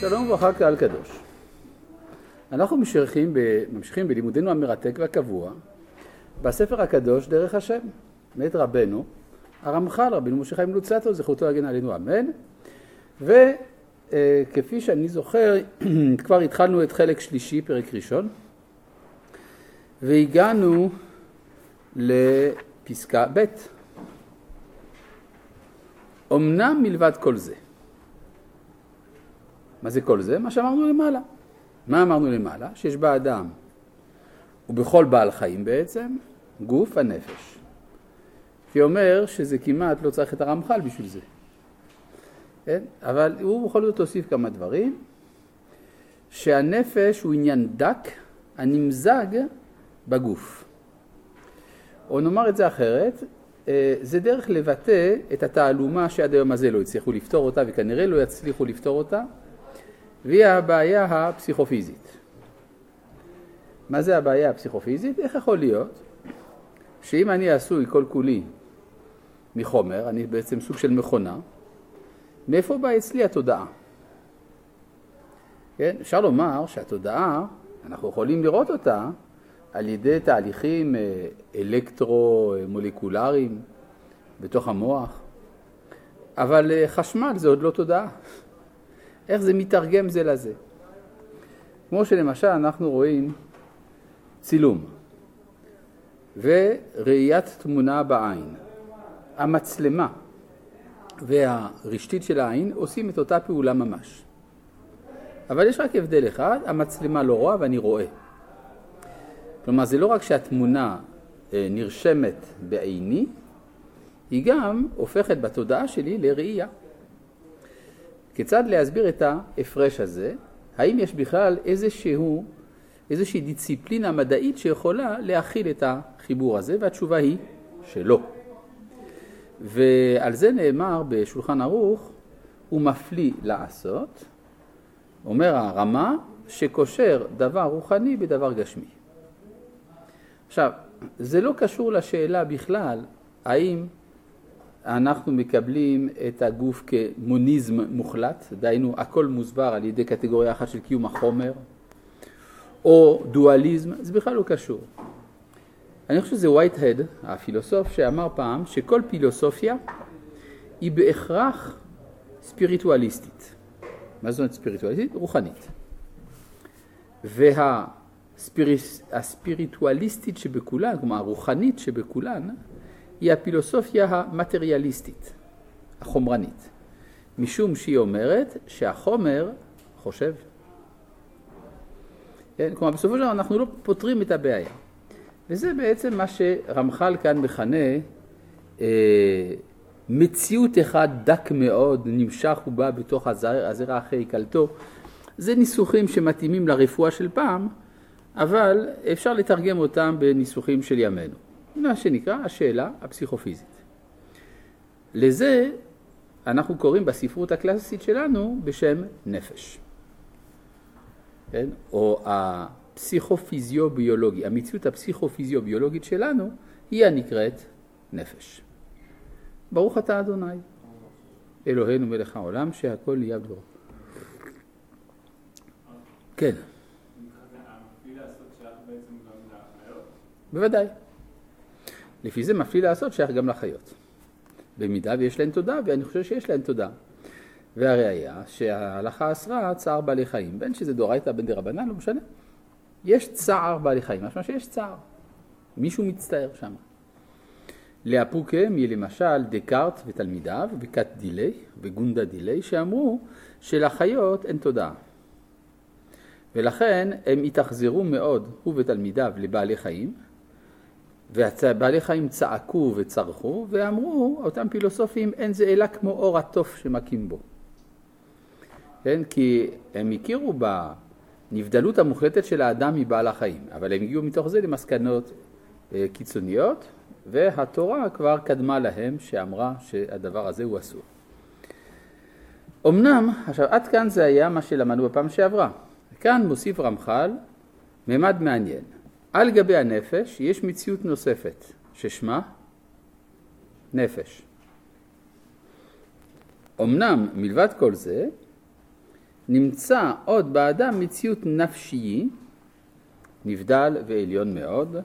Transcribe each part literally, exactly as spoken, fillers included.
שלום וברכה קהל קדוש. אנחנו ממשיכים, ב... ממשיכים בלימודנו המרתק והקבוע בספר הקדוש דרך השם, מאת רבנו הרמח"ל, רבינו משה חיים לוצאטו, זכותו להגן עלינו, אמן. וכפי שאני זוכר, כבר התחלנו את חלק שלישי, פרק ראשון, והגענו לפסקה ב'. אמנם מלבד כל זה. מה זה כל זה? מה שאמרנו למעלה. מה אמרנו למעלה? שיש באדם, ובכל בעל חיים בעצם, גוף הנפש. כי אומר שזה כמעט לא צריך את הרמח"ל בשביל זה. כן? אבל הוא בכל זאת תוסיף כמה דברים, שהנפש הוא עניין דק הנמזג בגוף. או נאמר את זה אחרת, זה דרך לבטא את התעלומה שעד היום הזה לא הצליחו לפתור אותה, וכנראה לא יצליחו לפתור אותה, והיא הבעיה הפסיכופיזית. מה זה הבעיה הפסיכופיזית? איך יכול להיות שאם אני עשוי כל כולי מחומר, אני בעצם סוג של מכונה, מאיפה באה אצלי התודעה? כן? אפשר לומר שהתודעה, אנחנו יכולים לראות אותה על ידי תהליכים אלקטרו-מולקולריים בתוך המוח, אבל חשמל זה עוד לא תודעה. איך זה מתרגם זה לזה? כמו שלמשל אנחנו רואים צילום וראיית תמונה בעין. המצלמה והרשתית של העין עושים את אותה פעולה ממש. אבל יש רק הבדל אחד, המצלמה לא רואה ואני רואה. כלומר, זה לא רק שהתמונה נרשמת בעיני, היא גם הופכת בתודעה שלי לראייה. כיצד להסביר את ההפרש הזה? האם יש בכלל איזשהו, איזושהי דיציפלינה מדעית שיכולה להכיל את החיבור הזה? והתשובה היא שלא. ועל זה נאמר בשולחן ערוך, הוא מפליא לעשות, אומר הרמה, שקושר דבר רוחני בדבר גשמי. עכשיו, זה לא קשור לשאלה בכלל, האם אנחנו מקבלים את הגוף כמוניזם מוחלט, דהיינו הכל מוסבר על ידי קטגוריה אחת של קיום החומר, או דואליזם, זה בכלל לא קשור. אני חושב שזה וייטהד, הפילוסוף, שאמר פעם שכל פילוסופיה היא בהכרח ספיריטואליסטית. מה זאת אומרת ספיריטואליסטית? רוחנית. והספיריטואליסטית שבכולן, כלומר הרוחנית שבכולן, היא הפילוסופיה המטריאליסטית, החומרנית. משום שהיא אומרת שהחומר חושב. כן? כלומר, בסופו של דבר אנחנו לא פותרים את הבעיה. וזה בעצם מה שרמח"ל כאן מכנה אה, מציאות אחד דק מאוד, נמשך ובא בתוך הזרע, הזרע אחרי קלטו. זה ניסוחים שמתאימים לרפואה של פעם, אבל אפשר לתרגם אותם בניסוחים של ימינו. מה שנקרא השאלה הפסיכופיזית. לזה אנחנו קוראים בספרות הקלאסית שלנו בשם נפש. כן? או הפסיכופיזיו-ביולוגי, המציאות הפסיכופיזיו-ביולוגית שלנו היא הנקראת נפש. ברוך אתה אדוני, אלוהינו מלך העולם, שהכל נהיה בדברו. כן. בוודאי. לפי זה מפליא לעשות שייך גם לחיות. במידה ויש להן תודה, ואני חושב שיש להן תודה. והראיה שההלכה אסרה צער בעלי חיים, בין שזה דאורייתא בין דרבנן, לא משנה. יש צער בעלי חיים, משמע שיש צער. מישהו מצטער שם. לאפוקם היא למשל דקארט ותלמידיו, וקט דילי וגונדה דילי, שאמרו שלחיות אין תודה. ולכן הם התאכזרו מאוד, הוא ותלמידיו, לבעלי חיים, ובעלי חיים צעקו וצרחו, ואמרו, אותם פילוסופים, אין זה אלא כמו אור התוף שמקים בו. כן? כי הם הכירו בנבדלות המוחלטת של האדם מבעל החיים, אבל הם הגיעו מתוך זה למסקנות קיצוניות, והתורה כבר קדמה להם שאמרה שהדבר הזה הוא אסור. אמנם, עכשיו עד כאן זה היה מה שלמדנו בפעם שעברה. כאן מוסיף רמח"ל ממד מעניין. על גבי הנפש יש מציאות נוספת, ששמה נפש. אמנם מלבד כל זה, נמצא עוד באדם מציאות נפשי, נבדל ועליון מאוד,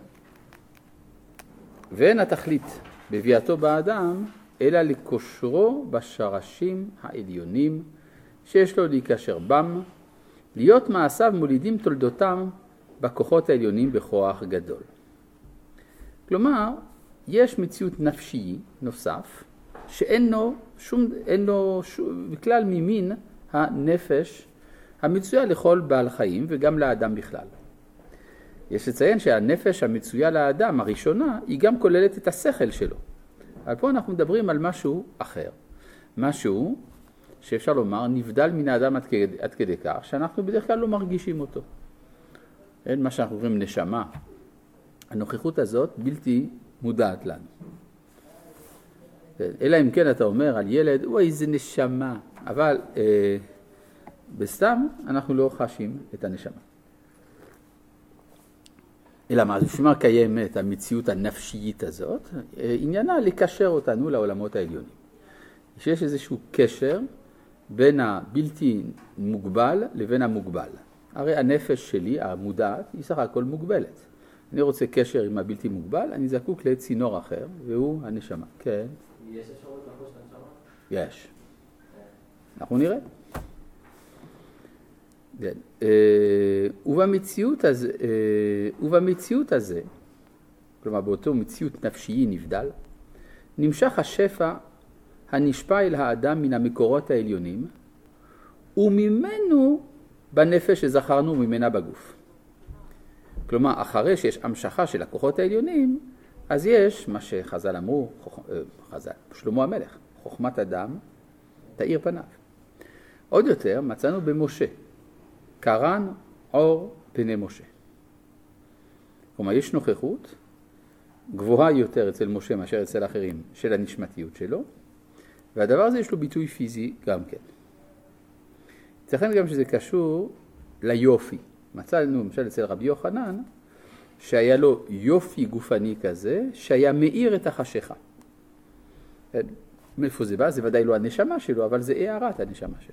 ואין התכלית בביאתו באדם, אלא לקושרו בשרשים העליונים, שיש לו להיקשר בם, להיות מעשיו מולידים תולדותם בכוחות העליונים בכוח גדול. כלומר, יש מציאות נפשי נוסף, שאין לו שום, אין לו שום, בכלל ממין הנפש המצויה לכל בעל חיים וגם לאדם בכלל. יש לציין שהנפש המצויה לאדם הראשונה היא גם כוללת את השכל שלו. אבל פה אנחנו מדברים על משהו אחר. משהו שאפשר לומר נבדל מן האדם עד כדי, עד כדי כך שאנחנו בדרך כלל לא מרגישים אותו. אין מה שאנחנו קוראים נשמה. הנוכחות הזאת בלתי מודעת לנו. אלא אם כן אתה אומר על ילד, וואי זה נשמה. אבל אה, בסתם אנחנו לא חשים את הנשמה. אלא מה? בשביל מה קיימת המציאות הנפשית הזאת? עניינה לקשר אותנו לעולמות העליונים. שיש איזשהו קשר בין הבלתי מוגבל לבין המוגבל. הרי הנפש שלי, המודעת, היא סך הכל מוגבלת. אני רוצה קשר עם הבלתי מוגבל, אני זקוק לצינור אחר, והוא הנשמה. כן. יש אפשרות לחוש את הנשמה? יש. אנחנו נראה. כן. ובמציאות הזה, ובמציאות הזה, כלומר באותו מציאות נפשי נבדל, נמשך השפע הנשפע אל האדם מן המקורות העליונים, וממנו בנפש שזכרנו ממנה בגוף. כלומר, אחרי שיש המשכה של הכוחות העליונים, אז יש מה שחז"ל אמרו, חז"ל, שלמה המלך, חוכמת אדם תאיר פניו. עוד יותר מצאנו במשה, קרן אור פני משה. כלומר, יש נוכחות גבוהה יותר אצל משה מאשר אצל אחרים של הנשמתיות שלו, והדבר הזה יש לו ביטוי פיזי גם כן. ייתכן גם שזה קשור ליופי. מצאנו למשל אצל רבי יוחנן, שהיה לו יופי גופני כזה, שהיה מאיר את החשיכה. מאיפה זה בא? זה ודאי לא הנשמה שלו, אבל זה הערת הנשמה שלו.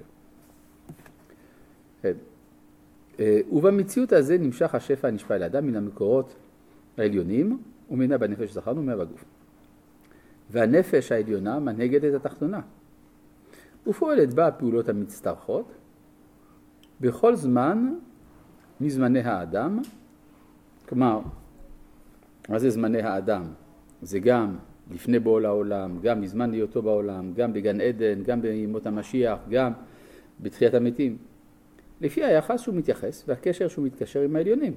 ובמציאות הזה נמשך השפע הנשפע אל האדם מן המקורות העליונים, ומנה בנפש זכרנו ומה בגוף. והנפש העליונה מנהגת את התחתונה. ופועלת בה הפעולות המצטרכות, בכל זמן מזמני האדם, כלומר, מה זה זמני האדם? זה גם לפני בוא לעולם, גם בזמן היותו בעולם, גם בגן עדן, גם בימות המשיח, גם בתחיית המתים. לפי היחס שהוא מתייחס והקשר שהוא מתקשר עם העליונים.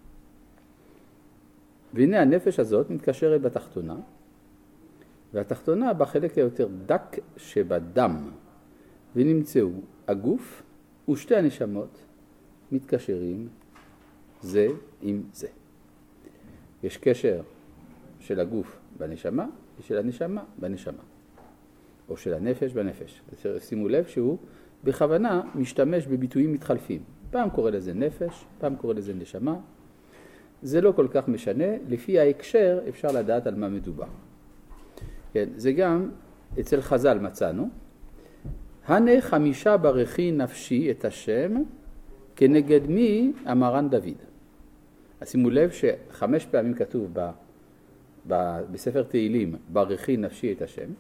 והנה הנפש הזאת מתקשרת בתחתונה, והתחתונה בחלק היותר דק שבדם, ונמצאו הגוף ושתי הנשמות מתקשרים זה עם זה. יש קשר של הגוף בנשמה ושל הנשמה בנשמה, או של הנפש בנפש. שימו לב שהוא בכוונה משתמש בביטויים מתחלפים. פעם קורא לזה נפש, פעם קורא לזה נשמה. זה לא כל כך משנה, לפי ההקשר אפשר לדעת על מה מדובר. כן, זה גם אצל חז"ל מצאנו. הנה חמישה ברכי נפשי את השם, כנגד מי אמרן דוד. אז שימו לב שחמש פעמים כתוב ב, ב, בספר תהילים, ברכי נפשי את השם.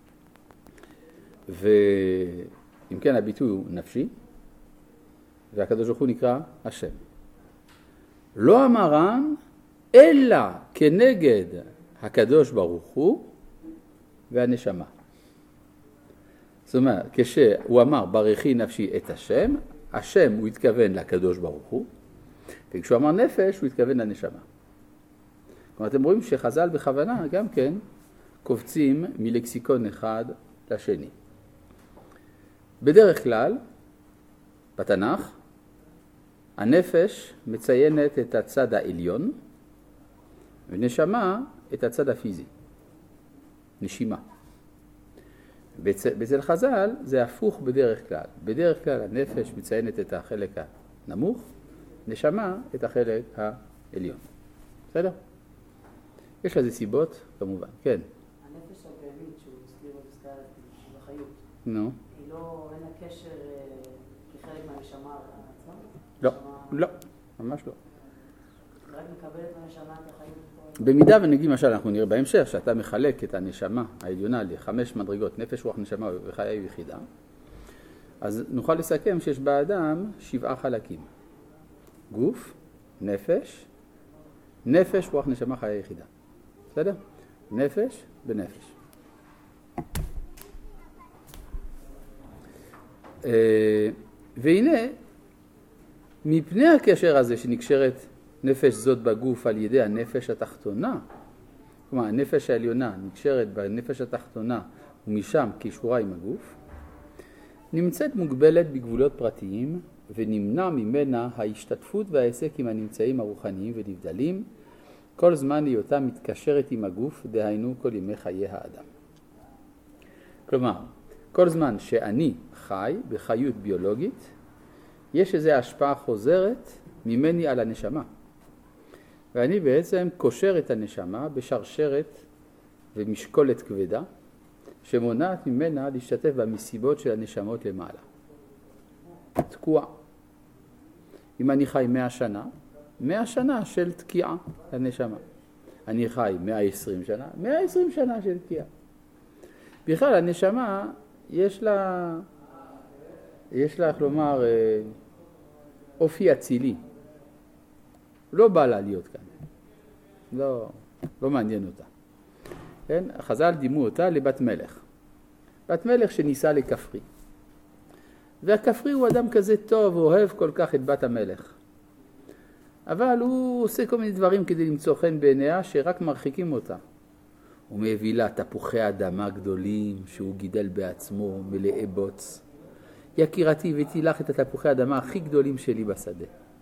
ואם כן הביטוי הוא נפשי, והקדוש ברוך הוא נקרא השם. לא אמרן, אלא כנגד הקדוש ברוך הוא והנשמה. זאת אומרת, כשהוא אמר ברכי נפשי את השם, השם הוא התכוון לקדוש ברוך הוא, וכשהוא אמר נפש הוא התכוון לנשמה. כלומר, אתם רואים שחז"ל בכוונה גם כן קובצים מלקסיקון אחד לשני. בדרך כלל, בתנ"ך, הנפש מציינת את הצד העליון, ונשמה את הצד הפיזי, נשימה. בצל חז"ל זה הפוך בדרך כלל. בדרך כלל הנפש מציינת את החלק הנמוך, נשמה את החלק העליון. בסדר? יש לזה סיבות, כמובן. כן. הנפש הבהמית שהוא הזכיר בפסקה בחיות. נו. היא לא, אין לה קשר כחלק מה... הנשמה עצמה? לא, לא, ממש לא. רק מקבל את הנשמה את החיים? במידה ונגיד, למשל, אנחנו נראה בהמשך, שאתה מחלק את הנשמה העליונה לחמש מדרגות, נפש, רוח, נשמה וחיי ויחידה, אז נוכל לסכם שיש באדם שבעה חלקים. גוף, נפש, נפש, רוח, נשמה, חיי יחידה. בסדר? נפש בנפש. והנה, מפני הקשר הזה שנקשרת נפש זאת בגוף על ידי הנפש התחתונה, כלומר, הנפש העליונה נקשרת בנפש התחתונה ומשם קישורה עם הגוף, נמצאת מוגבלת בגבולות פרטיים ונמנע ממנה ההשתתפות והעסק עם הנמצאים הרוחניים ונבדלים, כל זמן היותה מתקשרת עם הגוף, דהיינו כל ימי חיי האדם. כלומר, כל זמן שאני חי בחיות ביולוגית, יש איזו השפעה חוזרת ממני על הנשמה. ואני בעצם קושר את הנשמה בשרשרת ומשקולת כבדה, שמונעת ממנה להשתתף במסיבות של הנשמות למעלה. תקועה. אם אני חי מאה שנה, מאה שנה של תקיעה לנשמה. אני חי מאה ועשרים שנה, מאה ועשרים שנה של תקיעה. בכלל, הנשמה, יש לה, יש לה, כלומר, אופי אצילי. לא בא לה להיות כאן. לא, לא מעניין אותה. כן? חז"ל דימו אותה לבת מלך. בת מלך שניסה לכפרי. והכפרי הוא אדם כזה טוב, הוא אוהב כל כך את בת המלך. אבל הוא עושה כל מיני דברים כדי למצוא חן בעיניה שרק מרחיקים אותה. הוא מביא לה תפוחי אדמה גדולים שהוא גידל בעצמו, מלאי בוץ. יקירתי, הבאתי לך את התפוחי האדמה הכי גדולים שלי בשדה.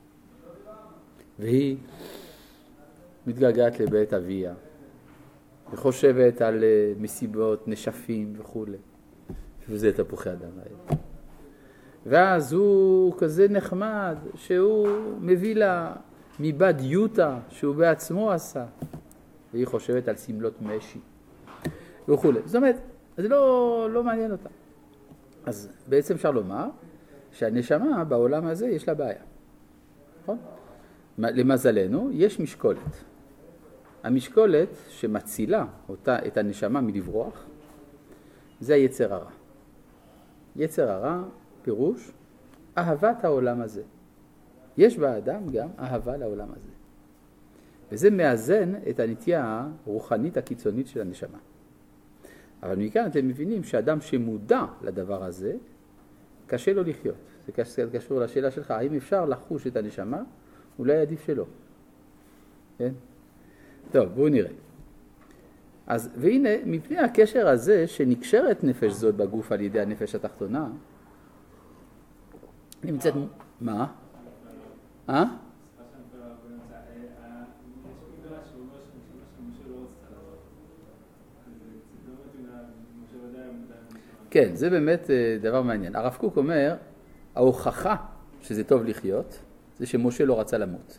והיא מתגעגעת לבית אביה, וחושבת על מסיבות, נשפים וכו'. וזה תפוחי אדמה. ואז הוא כזה נחמד, שהוא מביא לה מבד יוטה, שהוא בעצמו עשה. והיא חושבת על סמלות משי וכו'. זאת אומרת, זה לא, לא מעניין אותה. אז בעצם אפשר לומר שהנשמה בעולם הזה יש לה בעיה. נכון? למזלנו, יש משקולת. המשקולת שמצילה אותה, את הנשמה מלברוח, זה היצר הרע. יצר הרע, פירוש, אהבת העולם הזה. יש באדם גם אהבה לעולם הזה. וזה מאזן את הנטייה הרוחנית הקיצונית של הנשמה. אבל מכאן אתם מבינים שאדם שמודע לדבר הזה, קשה לו לחיות. זה קשור לשאלה שלך, האם אפשר לחוש את הנשמה? אולי עדיף שלא. כן? טוב, בואו נראה. אז, והנה, מפני הקשר הזה שנקשרת נפש זאת בגוף על ידי הנפש התחתונה, נמצאת... מה? אה? כן, זה באמת דבר מעניין. הרב קוק אומר, ההוכחה שזה טוב לחיות, זה שמשה לא רצה למות.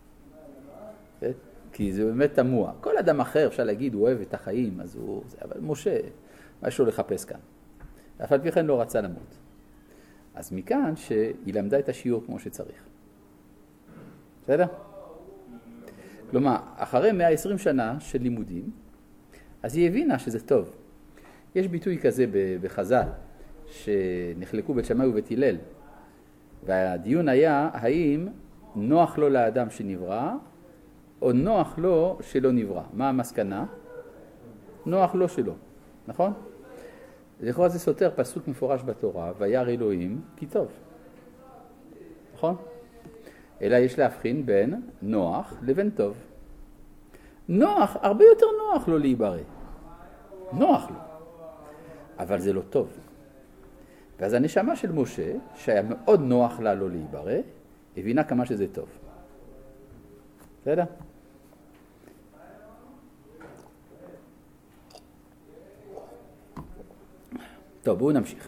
כי זה באמת תמוה. כל אדם אחר אפשר להגיד, הוא אוהב את החיים, אז הוא... אבל משה, מה יש לו לחפש כאן? אף על פי כן לא רצה למות. אז מכאן שהיא למדה את השיעור כמו שצריך. בסדר? כלומר, אחרי מאה ועשרים שנה של לימודים, אז היא הבינה שזה טוב. יש ביטוי כזה בחז"ל, שנחלקו בית שמאי ובית הלל, והדיון היה האם נוח לו לאדם שנברא, או נוח לו שלא נברא. מה המסקנה? נוח לו שלא, נכון? לכאורה זה סותר פסוק מפורש בתורה, וירא אלוהים כי טוב. נכון? אלא יש להבחין בין נוח לבין טוב. נוח, הרבה יותר נוח לו להיברא. נוח לו. אבל זה לא טוב. ואז הנשמה של משה, שהיה מאוד נוח לה לא להיברא, הבינה כמה שזה טוב. בסדר? טוב, בואו נמשיך.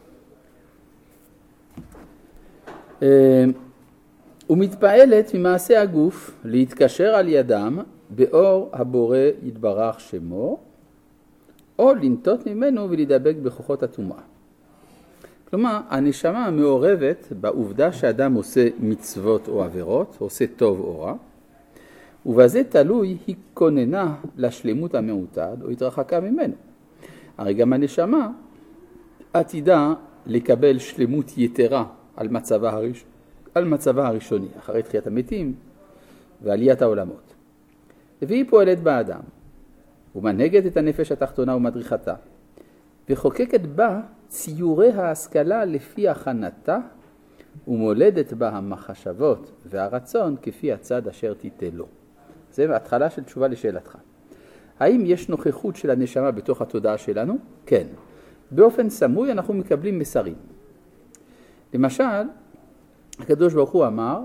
ומתפעלת ממעשה הגוף להתקשר על ידם באור הבורא יתברך שמו, או לנטות ממנו ולהידבק בכוחות הטומאה. כלומר, הנשמה מעורבת בעובדה שאדם עושה מצוות או עבירות, עושה טוב או רע, ובזה תלוי היא כוננה לשלמות המעוטד או התרחקה ממנו. הרי גם הנשמה עתידה לקבל שלמות יתרה על מצבה, הראש... על מצבה הראשוני, אחרי תחיית המתים ועליית העולמות. והיא פועלת באדם, ומנהגת את הנפש התחתונה ומדריכתה, וחוקקת בה ציורי ההשכלה לפי הכנתה, ומולדת בה המחשבות והרצון כפי הצד אשר תיתן לו. זה התחלה של תשובה לשאלתך. האם יש נוכחות של הנשמה בתוך התודעה שלנו? כן. באופן סמוי אנחנו מקבלים מסרים. למשל, הקדוש ברוך הוא אמר,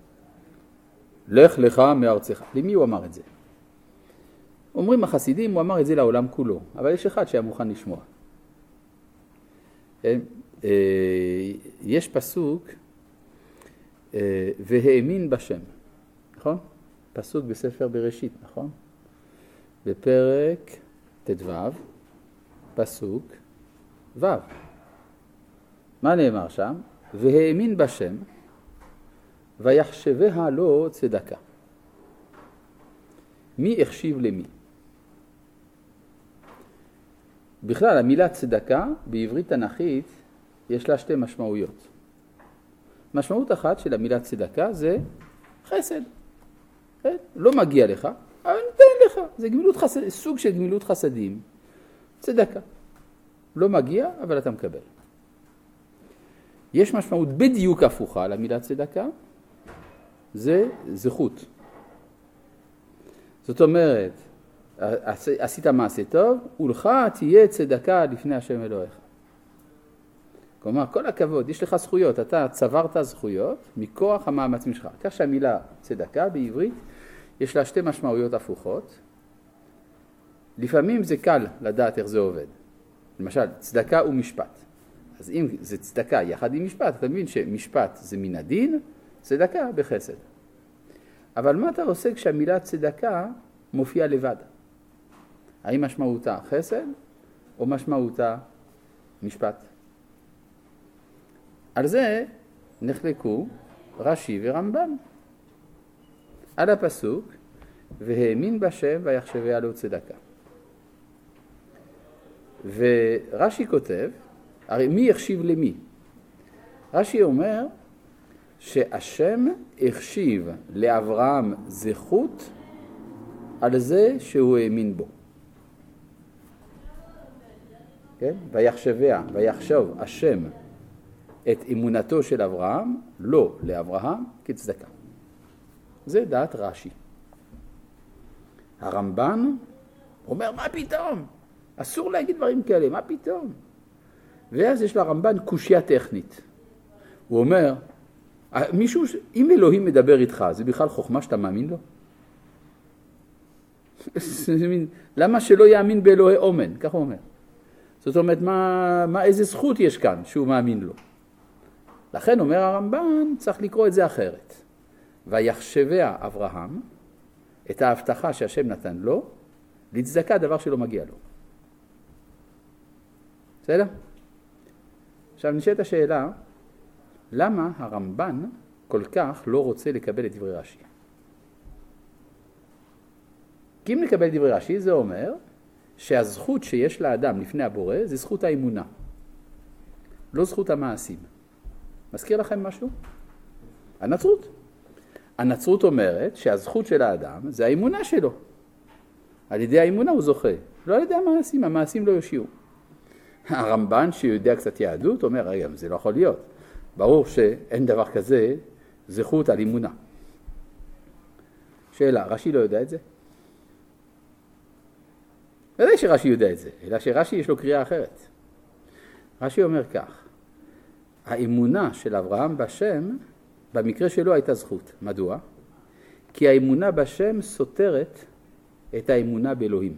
לך לך מארצך. למי הוא אמר את זה? אומרים החסידים, הוא אמר את זה לעולם כולו, אבל יש אחד שהיה מוכן לשמוע. יש פסוק, והאמין בשם, נכון? פסוק בספר בראשית, נכון? בפרק תדו, פסוק ו'. מה נאמר שם? והאמין בשם, ויחשביה לו צדקה. מי החשיב למי? בכלל, המילה צדקה בעברית תנ"כית יש לה שתי משמעויות. משמעות אחת של המילה צדקה זה חסד. כן? לא מגיע לך, אבל נתן לך. זה גמילות חסד, סוג של גמילות חסדים. צדקה. לא מגיע, אבל אתה מקבל. יש משמעות בדיוק הפוכה למילה צדקה, זה זכות. זאת אומרת, עשית מעשה טוב, ולך תהיה צדקה לפני השם אלוהיך. כלומר, כל הכבוד, יש לך זכויות, אתה צברת זכויות מכוח המאמצים שלך. כך שהמילה צדקה בעברית, יש לה שתי משמעויות הפוכות. לפעמים זה קל לדעת איך זה עובד. למשל, צדקה ומשפט. אז אם זה צדקה יחד עם משפט, אתה מבין שמשפט זה מן הדין, צדקה בחסד. אבל מה אתה עושה כשהמילה צדקה מופיעה לבד? האם משמעותה חסד או משמעותה משפט? על זה נחלקו רש"י ורמב"ן. על הפסוק, והאמין בשם ויחשביה לו צדקה. ורש"י כותב, הרי מי החשיב למי? רש"י אומר שהשם החשיב לאברהם זכות על זה שהוא האמין בו. כן? ויחשביה, ויחשוב השם את אמונתו של אברהם, לא לאברהם, כצדקה. זה דעת רש"י. הרמב"ן אומר, מה פתאום? אסור להגיד דברים כאלה, מה פתאום? ואז יש לרמב"ן קושיה טכנית. הוא אומר, מישהו, אם אלוהים מדבר איתך, זה בכלל חוכמה שאתה מאמין לו? למה שלא יאמין באלוהי אומן? כך הוא אומר. זאת אומרת, מה, מה, איזה זכות יש כאן שהוא מאמין לו? לכן אומר הרמב"ן, צריך לקרוא את זה אחרת. ויחשביה אברהם את ההבטחה שהשם נתן לו, לצדקה דבר שלא מגיע לו. בסדר? עכשיו נשאלת השאלה, למה הרמב"ן כל כך לא רוצה לקבל את דברי רש"י? כי אם נקבל דברי רש"י, זה אומר שהזכות שיש לאדם לפני הבורא זה זכות האמונה, לא זכות המעשים. מזכיר לכם משהו? הנצרות. הנצרות אומרת שהזכות של האדם זה האמונה שלו. על ידי האמונה הוא זוכה, לא על ידי המעשים, המעשים לא יושיעו. הרמב"ן שיודע קצת יהדות אומר, רגע, זה לא יכול להיות. ברור שאין דבר כזה זכות על אמונה. שאלה, רש"י לא יודע את זה? לא יודע שרש"י יודע את זה, אלא שרש"י יש לו קריאה אחרת. רש"י אומר כך, האמונה של אברהם בשם, במקרה שלו הייתה זכות. מדוע? כי האמונה בשם סותרת את האמונה באלוהים.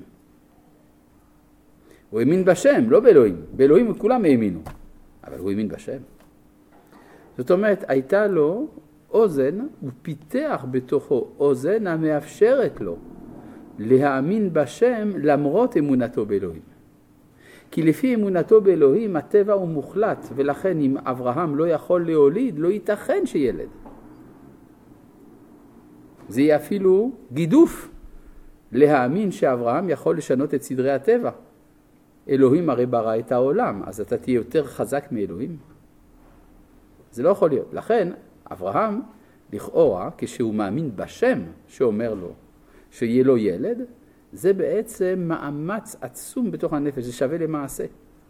הוא האמין בשם, לא באלוהים. באלוהים כולם האמינו, אבל הוא האמין בשם. זאת אומרת, הייתה לו אוזן, הוא פיתח בתוכו אוזן המאפשרת לו להאמין בשם למרות אמונתו באלוהים. כי לפי אמונתו באלוהים הטבע הוא מוחלט, ולכן אם אברהם לא יכול להוליד, לא ייתכן שילד. זה יהיה אפילו גידוף להאמין שאברהם יכול לשנות את סדרי הטבע. אלוהים הרי ברא את העולם, אז אתה תהיה יותר חזק מאלוהים. זה לא יכול להיות. לכן אברהם לכאורה, כשהוא מאמין בשם שאומר לו שיהיה לו ילד, זה בעצם מאמץ עצום בתוך הנפש, זה שווה למעשה.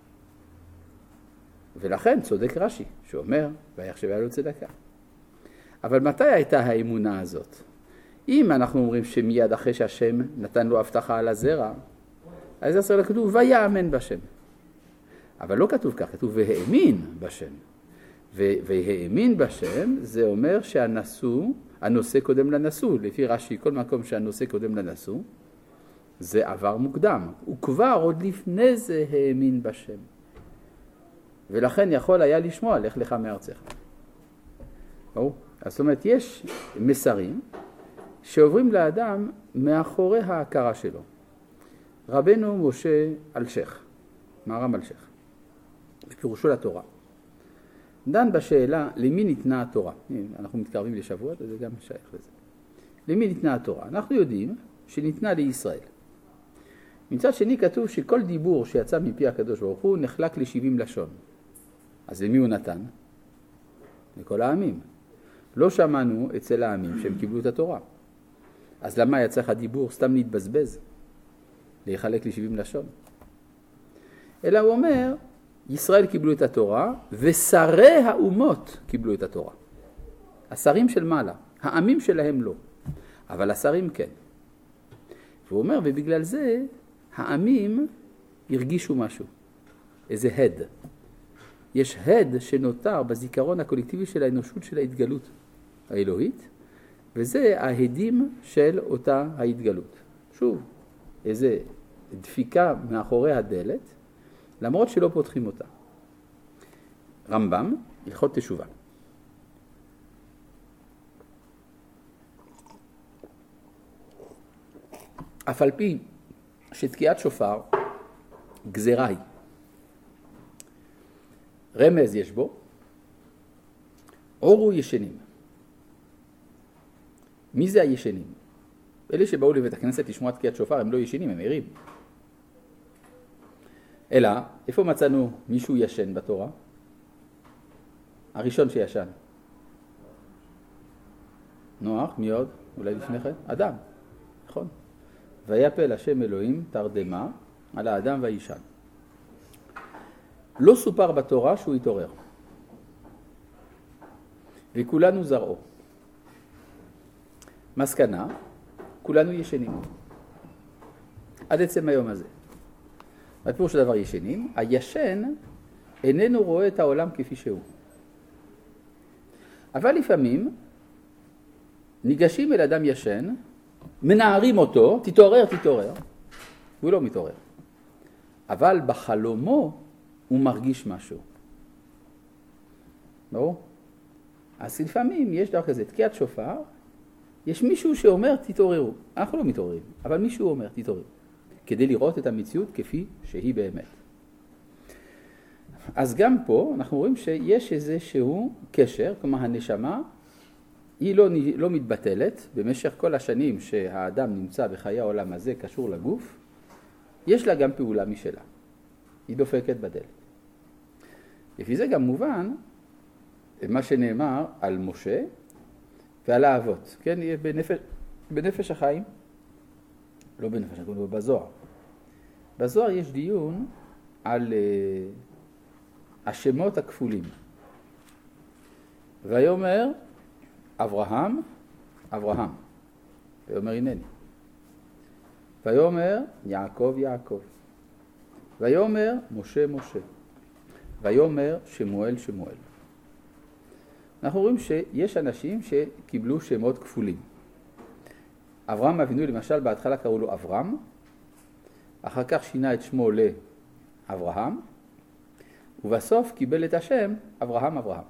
ולכן צודק רש"י, שאומר, ויחשב היה לו צדקה. אבל מתי הייתה האמונה הזאת? אם אנחנו אומרים שמיד אחרי שהשם נתן לו הבטחה על הזרע, אז זה צריך כתוב, ויאמן בשם. אבל לא כתוב כך, כתוב, והאמין בשם. והאמין בשם, זה אומר שהנשוא, הנושא קודם לנשוא, לפי רש"י, כל מקום שהנושא קודם לנשוא, זה עבר מוקדם. הוא כבר עוד לפני זה האמין בשם. ולכן יכול היה לשמוע, לך לך מארצך. ברור? זאת אומרת, יש מסרים שעוברים לאדם מאחורי ההכרה שלו. רבנו משה אלשיך, מהר"ם אלשיך, בפירושו לתורה, דן בשאלה למי ניתנה התורה. אנחנו מתקרבים לשבוע, זה גם שייך לזה. למי ניתנה התורה? אנחנו יודעים שניתנה לישראל. מצד שני כתוב שכל דיבור שיצא מפי הקדוש ברוך הוא נחלק ל-שבעים לשון. אז למי הוא נתן? לכל העמים. לא שמענו אצל העמים שהם קיבלו את התורה. אז למה יצא לך דיבור סתם להתבזבז? להיחלק ל-שבעים לשון. אלא הוא אומר, ישראל קיבלו את התורה, ושרי האומות קיבלו את התורה. השרים של מעלה, העמים שלהם לא, אבל השרים כן. והוא אומר, ובגלל זה העמים הרגישו משהו, איזה הד. יש הד שנותר בזיכרון הקולקטיבי של האנושות של ההתגלות האלוהית, וזה ההדים של אותה ההתגלות. שוב, איזה דפיקה מאחורי הדלת, למרות שלא פותחים אותה. רמב"ם, הלכות תשובה. אף על פי שתקיעת שופר גזרה היא. רמז יש בו, אורו ישנים. מי זה הישנים? אלה שבאו לבית הכנסת לשמוע תקיעת שופר הם לא ישנים, הם ערים. אלא, איפה מצאנו מישהו ישן בתורה? הראשון שישן. נוח, מי עוד? אולי לפני כן? אדם, נכון. ויפל השם אלוהים תרדמה על האדם והישן. לא סופר בתורה שהוא התעורר. וכולנו זרעו. מסקנה, כולנו ישנים. עד עצם היום הזה. בפירוש הדבר ישנים, הישן איננו רואה את העולם כפי שהוא. אבל לפעמים ניגשים אל אדם ישן, מנערים אותו, תתעורר, תתעורר, הוא לא מתעורר. אבל בחלומו הוא מרגיש משהו. ברור? אז לפעמים יש דבר כזה, תקיעת שופר, יש מישהו שאומר תתעוררו. אנחנו לא מתעוררים, אבל מישהו אומר תתעוררו. כדי לראות את המציאות כפי שהיא באמת. אז גם פה אנחנו רואים שיש איזשהו קשר, כלומר הנשמה, היא לא, לא מתבטלת, במשך כל השנים שהאדם נמצא בחיי העולם הזה קשור לגוף, יש לה גם פעולה משלה. היא דופקת בדלת. לפי זה גם מובן מה שנאמר על משה ועל האבות, כן? בנפש, בנפש החיים, לא בנפש החיים, אבל בזוהר. בזוהר יש דיון על uh, השמות הכפולים. ויאמר אברהם, אברהם. ויאמר הנני. ויאמר יעקב, יעקב. ויאמר משה, משה. ויאמר שמואל, שמואל. אנחנו רואים שיש אנשים שקיבלו שמות כפולים. אברהם אבינו למשל בהתחלה קראו לו אברהם, אחר כך שינה את שמו לאברהם, ובסוף קיבל את השם אברהם אברהם.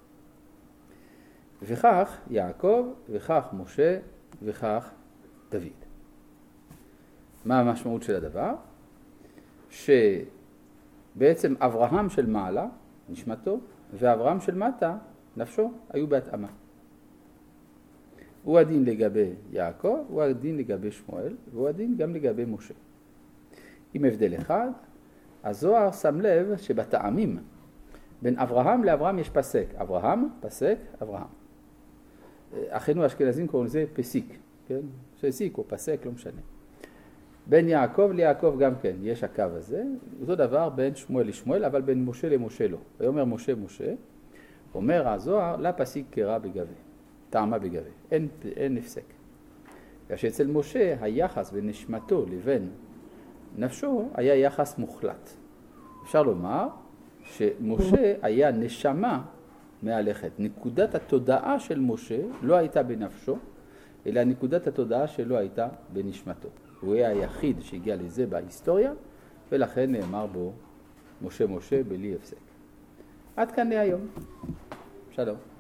וכך יעקב, וכך משה, וכך דוד. מה המשמעות של הדבר? בעצם אברהם של מעלה, נשמתו, ואברהם של מטה, נפשו, היו בהתאמה. הוא הדין לגבי יעקב, הוא הדין לגבי שמואל, והוא הדין גם לגבי משה. עם הבדל אחד, הזוהר שם לב שבטעמים, בין אברהם לאברהם יש פסק. אברהם, פסק, אברהם. אחינו האשכנזים קוראים לזה פסיק, כן? פסיק או פסק, לא משנה. בין יעקב ליעקב גם כן, יש הקו הזה. אותו דבר בין שמואל לשמואל, אבל בין משה למשה לא. ויאמר משה משה, אומר הזוהר, לה פסיק קרא בגבי, טעמה בגבי, אין, אין הפסק. ושאצל משה היחס בין נשמתו לבין נפשו היה יחס מוחלט. אפשר לומר שמשה היה נשמה מהלכת. נקודת התודעה של משה לא הייתה בנפשו, אלא נקודת התודעה שלו הייתה בנשמתו. הוא היה היחיד שהגיע לזה בהיסטוריה, ולכן נאמר בו משה משה בלי הפסק. עד כאן להיום. שלום.